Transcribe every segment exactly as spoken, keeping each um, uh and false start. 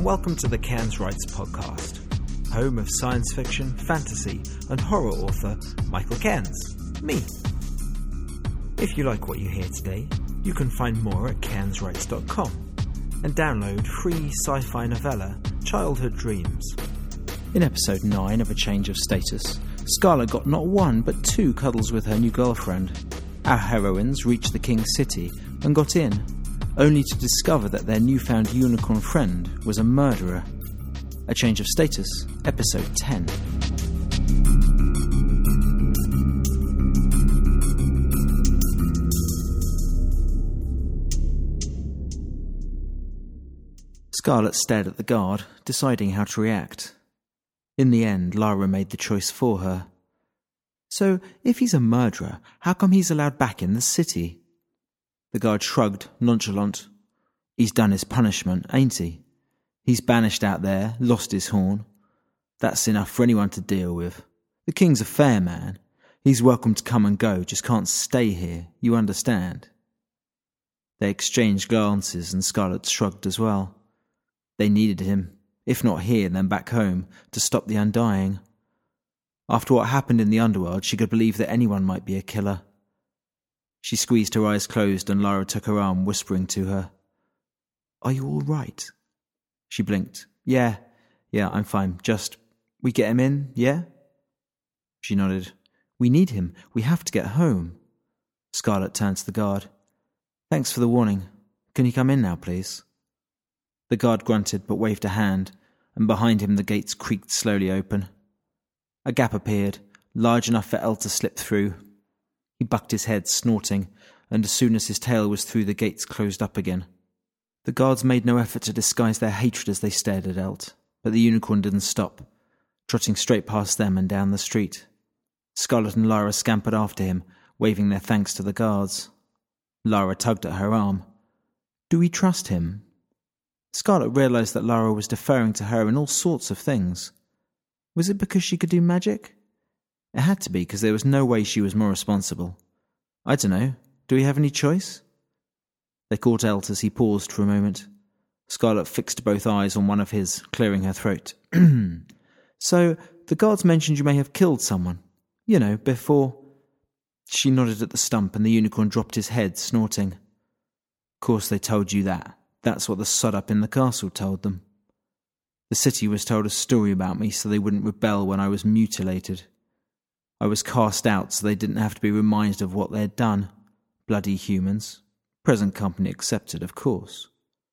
Welcome to the Cairns Writes podcast, home of science fiction, fantasy and horror author Michael Cairns, me. If you like what you hear today, you can find more at cairns writes dot com and download free sci-fi novella Childhood Dreams. In episode nine of A Change of Status, Scarlett got not one but two cuddles with her new girlfriend. Our heroines reached the King's City and got in, only to discover that their newfound unicorn friend was a murderer. A Change of Status, episode ten. Scarlett stared at the guard, deciding how to react. In the end, Lara made the choice for her. So, if he's a murderer, how come he's allowed back in the city? The guard shrugged, nonchalant. He's done his punishment, ain't he? He's banished out there, lost his horn. That's enough for anyone to deal with. The King's a fair man. He's welcome to come and go, just can't stay here, you understand? They exchanged glances and Scarlett shrugged as well. They needed him, if not here then back home, to stop the undying. After what happened in the underworld, she could believe that anyone might be a killer. She squeezed her eyes closed and Lara took her arm, whispering to her. Are you all right? She blinked. Yeah, yeah, I'm fine. Just, we get him in, yeah? She nodded. We need him. We have to get home. Scarlett turned to the guard. Thanks for the warning. Can you come in now, please? The guard grunted but waved a hand, and behind him the gates creaked slowly open. A gap appeared, large enough for Elle to slip through. He bucked his head, snorting, and as soon as his tail was through, the gates closed up again. The guards made no effort to disguise their hatred as they stared at Elt, but the unicorn didn't stop, trotting straight past them and down the street. Scarlett and Lara scampered after him, waving their thanks to the guards. Lara tugged at her arm. Do we trust him? Scarlett realised that Lara was deferring to her in all sorts of things. Was it because she could do magic? It had to be, because there was no way she was more responsible. I don't know. Do we have any choice? They caught Elt as he paused for a moment. Scarlett fixed both eyes on one of his, clearing her throat. So, the guards mentioned you may have killed someone. You know, before... She nodded at the stump and the unicorn dropped his head, snorting. Of course they told you that. That's what the sod up in the castle told them. The city was told a story about me so they wouldn't rebel when I was mutilated. I was cast out so they didn't have to be reminded of what they had done. Bloody humans. Present company excepted, of course.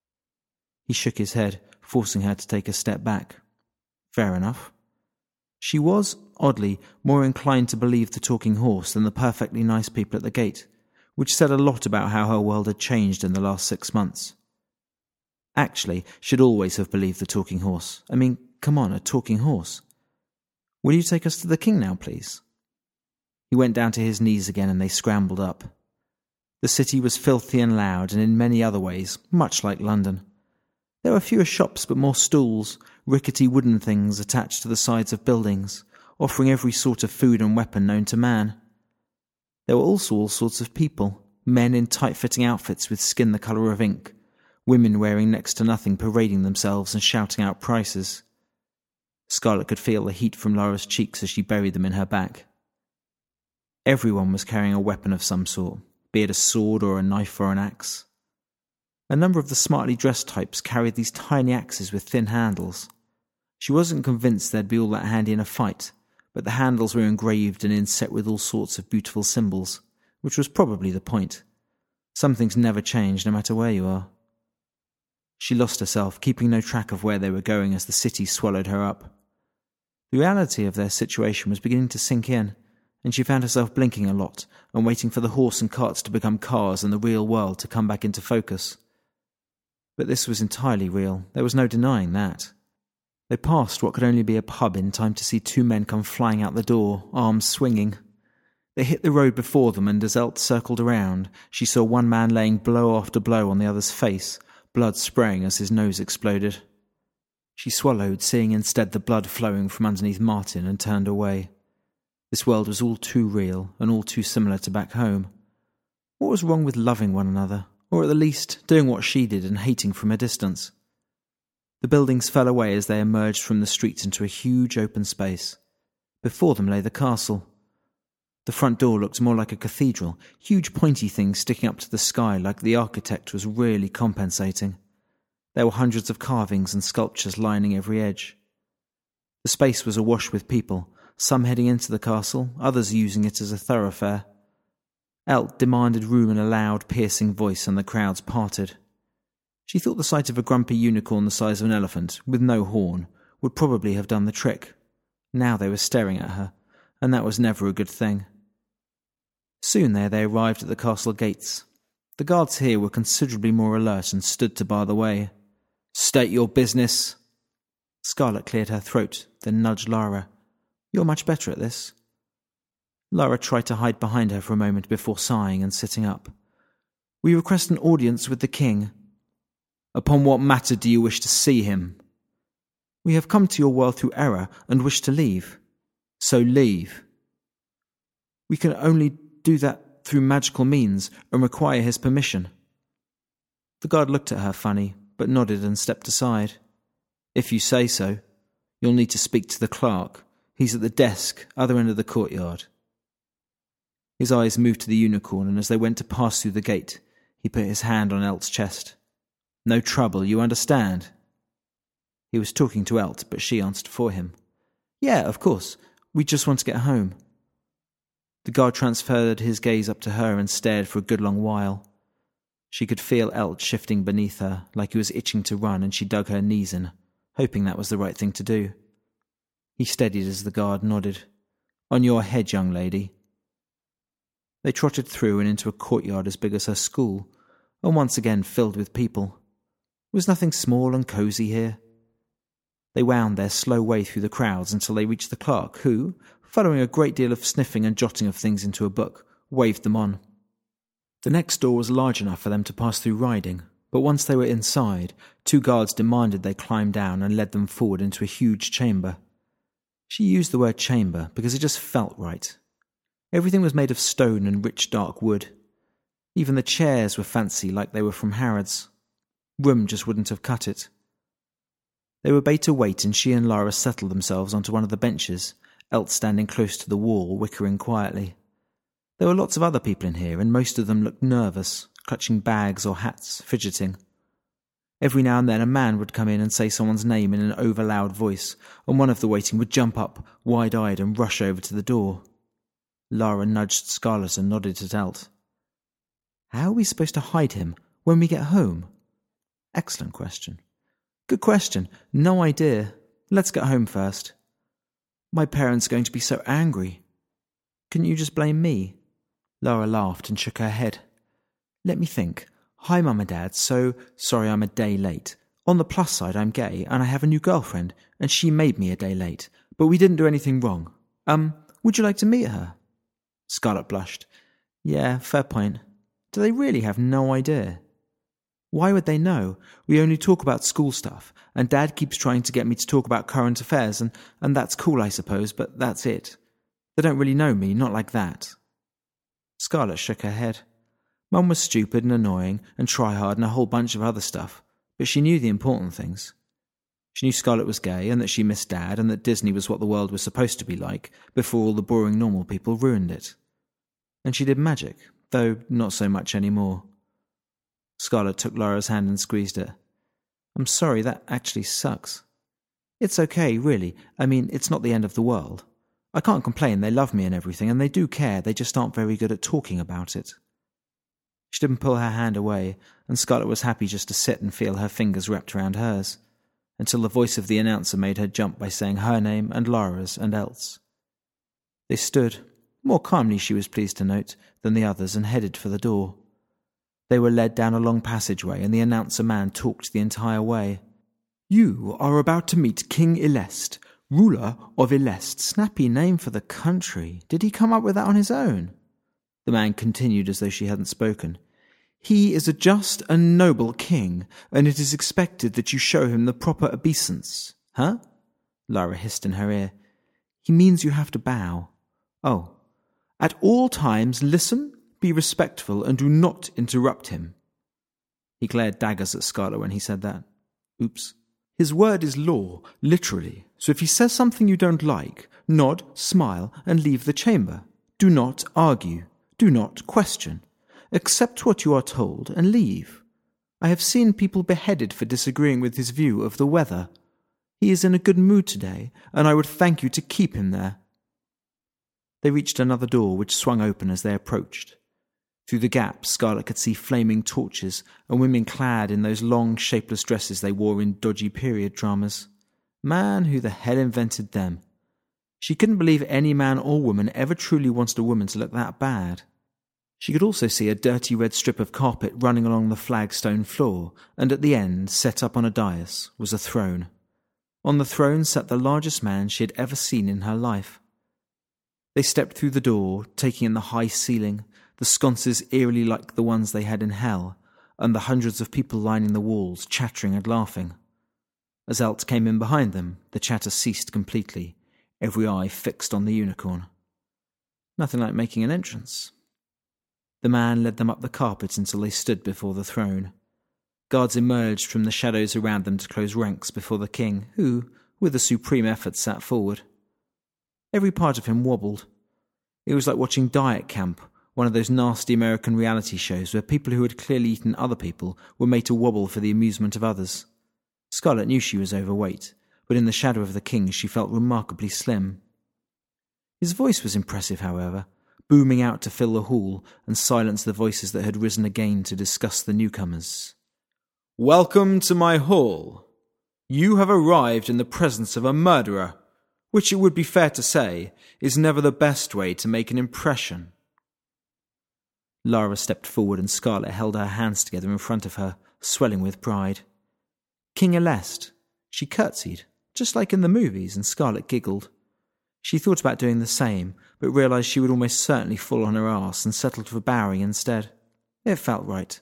He shook his head, forcing her to take a step back. Fair enough. She was, oddly, more inclined to believe the talking horse than the perfectly nice people at the gate, which said a lot about how her world had changed in the last six months. Actually, she'd always have believed the talking horse. I mean, come on, a talking horse. Will you take us to the king now, please? He went down to his knees again and they scrambled up. The city was filthy and loud and in many other ways, much like London. There were fewer shops but more stalls, rickety wooden things attached to the sides of buildings, offering every sort of food and weapon known to man. There were also all sorts of people, men in tight-fitting outfits with skin the colour of ink, women wearing next to nothing parading themselves and shouting out prices. Scarlett could feel the heat from Lara's cheeks as she buried them in her back. Everyone was carrying a weapon of some sort, be it a sword or a knife or an axe. A number of the smartly dressed types carried these tiny axes with thin handles. She wasn't convinced they'd be all that handy in a fight, but the handles were engraved and inset with all sorts of beautiful symbols, which was probably the point. Some things never change, no matter where you are. She lost herself, keeping no track of where they were going as the city swallowed her up. The reality of their situation was beginning to sink in, and she found herself blinking a lot and waiting for the horse and carts to become cars and the real world to come back into focus. But this was entirely real. There was no denying that. They passed what could only be a pub in time to see two men come flying out the door, arms swinging. They hit the road before them, and as Elt circled around, she saw one man laying blow after blow on the other's face, blood spraying as his nose exploded. She swallowed, seeing instead the blood flowing from underneath Martin, and turned away. This world was all too real, and all too similar to back home. What was wrong with loving one another, or at the least doing what she did and hating from a distance? The buildings fell away as they emerged from the streets into a huge open space. Before them lay the castle. The front door looked more like a cathedral, huge pointy things sticking up to the sky like the architect was really compensating. There were hundreds of carvings and sculptures lining every edge. The space was awash with people, some heading into the castle, others using it as a thoroughfare. Elt demanded room in a loud, piercing voice, and the crowds parted. She thought the sight of a grumpy unicorn the size of an elephant, with no horn, would probably have done the trick. Now they were staring at her, and that was never a good thing. Soon there they arrived at the castle gates. The guards here were considerably more alert and stood to bar the way. "State your business." Scarlet cleared her throat, then nudged Lara. "You're much better at this." Lara tried to hide behind her for a moment before sighing and sitting up. "We request an audience with the king." "Upon what matter do you wish to see him?" "We have come to your world through error and wish to leave." "So leave." "We can only do that through magical means and require his permission." The guard looked at her funny, but nodded and stepped aside. "If you say so. You'll need to speak to the clerk. He's at the desk, other end of the courtyard." His eyes moved to the unicorn, and as they went to pass through the gate, he put his hand on Elt's chest. "No trouble, you understand?" He was talking to Elt, but she answered for him. "Yeah, of course. We just want to get home." The guard transferred his gaze up to her and stared for a good long while. She could feel Elt shifting beneath her, like he was itching to run, and she dug her knees in, hoping that was the right thing to do. He steadied as the guard nodded. "On your head, young lady." They trotted through and into a courtyard as big as her school, and once again filled with people. Was nothing small and cosy here? They wound their slow way through the crowds until they reached the clerk, who, following a great deal of sniffing and jotting of things into a book, waved them on. The next door was large enough for them to pass through riding, but once they were inside, two guards demanded they climb down and led them forward into a huge chamber. She used the word chamber because it just felt right. Everything was made of stone and rich dark wood. Even the chairs were fancy, like they were from Harrods. Room just wouldn't have cut it. They were bade to wait, and she and Lara settled themselves onto one of the benches, Elt standing close to the wall, whickering quietly. There were lots of other people in here, and most of them looked nervous, clutching bags or hats, fidgeting. Every now and then a man would come in and say someone's name in an over-loud voice, and one of the waiting would jump up, wide-eyed, and rush over to the door. Lara nudged Scarlet and nodded at Elt. "How are we supposed to hide him when we get home?" "Excellent question." "Good question. No idea. Let's get home first." "My parents are going to be so angry." "Can you just blame me?" Lara laughed and shook her head. "Let me think. Hi, Mum and Dad, so sorry I'm a day late. On the plus side, I'm gay, and I have a new girlfriend, and she made me a day late, but we didn't do anything wrong. Um, would you like to meet her?" Scarlet blushed. "Yeah, fair point. Do they really have no idea?" "Why would they know? We only talk about school stuff, and Dad keeps trying to get me to talk about current affairs, and, and that's cool, I suppose, but that's it. They don't really know me, not like that." Scarlet shook her head. Mum was stupid and annoying, and try-hard and a whole bunch of other stuff, but she knew the important things. She knew Scarlet was gay, and that she missed Dad, and that Disney was what the world was supposed to be like, before all the boring normal people ruined it. And she did magic, though not so much anymore. Scarlet took Lara's hand and squeezed it. "I'm sorry, that actually sucks." "It's okay, really. I mean, it's not the end of the world. I can't complain, they love me and everything, and they do care, they just aren't very good at talking about it." She didn't pull her hand away, and Scarlet was happy just to sit and feel her fingers wrapped around hers, until the voice of the announcer made her jump by saying her name and Lara's and Elt's. They stood, more calmly she was pleased to note, than the others, and headed for the door. They were led down a long passageway, and the announcer man talked the entire way. "You are about to meet King Elest, ruler of Elest. Snappy name for the country. Did he come up with that on his own?" The man continued as though she hadn't spoken. "He is a just and noble king, and it is expected that you show him the proper obeisance." "Huh?" Lara hissed in her ear. "He means you have to bow." "Oh. At all times listen, be respectful, and do not interrupt him." He glared daggers at Scarlet when he said that. Oops. His word is law, literally, so if he says something you don't like, nod, smile, and leave the chamber. Do not argue. Do not question. Accept what you are told and leave. I have seen people beheaded for disagreeing with his view of the weather. He is in a good mood today, and I would thank you to keep him there." They reached another door which swung open as they approached. Through the gap, Scarlet could see flaming torches and women clad in those long, shapeless dresses they wore in dodgy period dramas. Man, who the hell invented them? She couldn't believe any man or woman ever truly wanted a woman to look that bad. She could also see a dirty red strip of carpet running along the flagstone floor, and at the end, set up on a dais, was a throne. On the throne sat the largest man she had ever seen in her life. They stepped through the door, taking in the high ceiling, the sconces eerily like the ones they had in hell, and the hundreds of people lining the walls, chattering and laughing. As Elt came in behind them, the chatter ceased completely, every eye fixed on the unicorn. Nothing like making an entrance. The man led them up the carpet until they stood before the throne. Guards emerged from the shadows around them to close ranks before the king, who, with a supreme effort, sat forward. Every part of him wobbled. It was like watching Diet Camp, one of those nasty American reality shows where people who had clearly eaten other people were made to wobble for the amusement of others. Scarlet knew she was overweight, but in the shadow of the king she felt remarkably slim. His voice was impressive, however, booming out to fill the hall and silence the voices that had risen again to discuss the newcomers. "Welcome to my hall. You have arrived in the presence of a murderer, which it would be fair to say is never the best way to make an impression." Lara stepped forward and Scarlet held her hands together in front of her, swelling with pride. King Aleste. She curtsied, just like in the movies, and Scarlet giggled. She thought about doing the same, but realised she would almost certainly fall on her arse and settled for bowing instead. It felt right.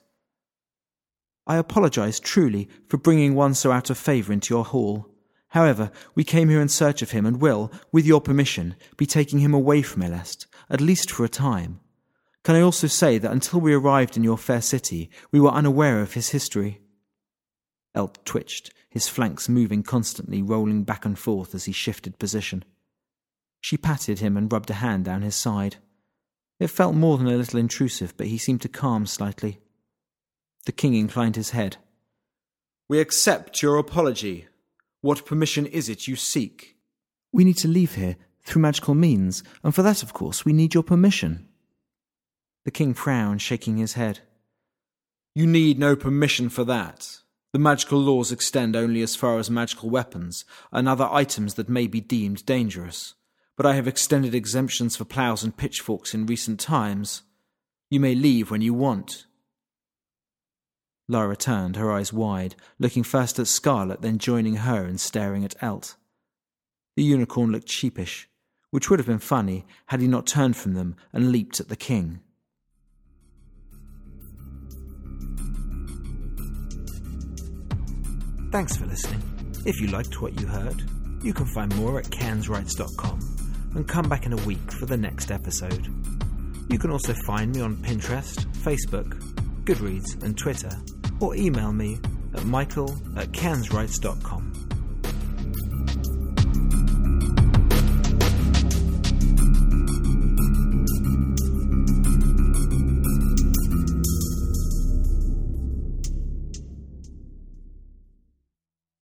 "I apologise truly for bringing one so out of favour into your hall. However, we came here in search of him and will, with your permission, be taking him away from Aleste, at least for a time. Can I also say that until we arrived in your fair city, we were unaware of his history?" Elt twitched, his flanks moving constantly, rolling back and forth as he shifted position. She patted him and rubbed a hand down his side. It felt more than a little intrusive, but he seemed to calm slightly. The king inclined his head. "We accept your apology. What permission is it you seek?" "We need to leave here, through magical means, and for that, of course, we need your permission." The king frowned, shaking his head. "You need no permission for that. The magical laws extend only as far as magical weapons and other items that may be deemed dangerous. But I have extended exemptions for ploughs and pitchforks in recent times. You may leave when you want." Lara turned, her eyes wide, looking first at Scarlet, then joining her and staring at Elt. The unicorn looked sheepish, which would have been funny had he not turned from them and leaped at the king. Thanks for listening. If you liked what you heard, you can find more at cans writes dot com and come back in a week for the next episode. You can also find me on Pinterest, Facebook, Goodreads and Twitter, or email me at michael at cans writes dot com.